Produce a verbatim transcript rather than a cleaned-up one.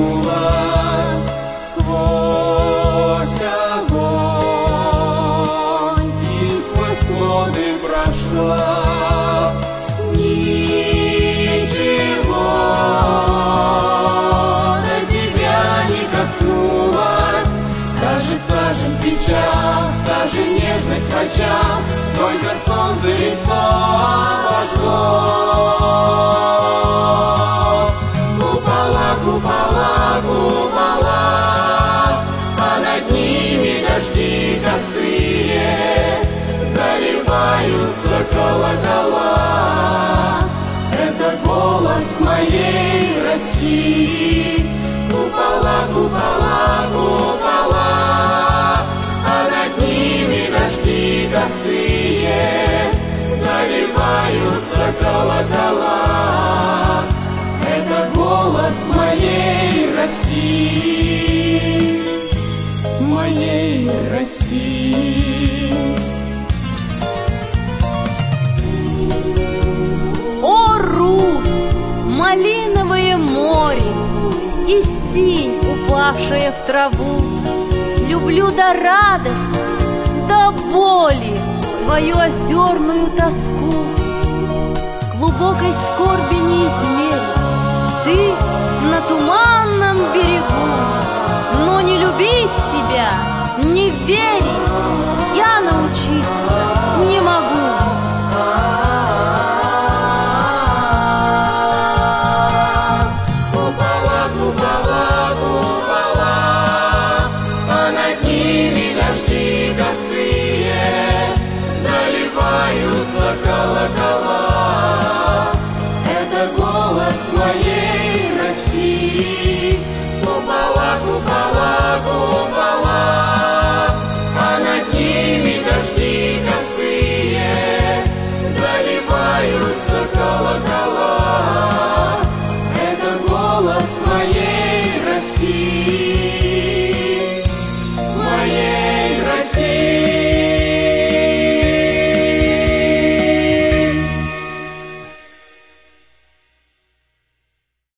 проснулась сквозь огонь и сквозь воды прошла. Ничего до тебя не коснулась, даже сажен в печах, даже нежность в очах, только солнце лицо обожгло. Купола, купола, купола, а над ними дожди косые, заливаются колокола. Это голос моей России. Купола, купола, купола, а над ними дожди косые, заливаются колокола. Это голос моей России, моей России. О, Русь, малиновое море и синь, упавшая в траву, люблю до радости, до боли твою озерную тоску. Глубокой скорби не измерить, ты на туманном берегу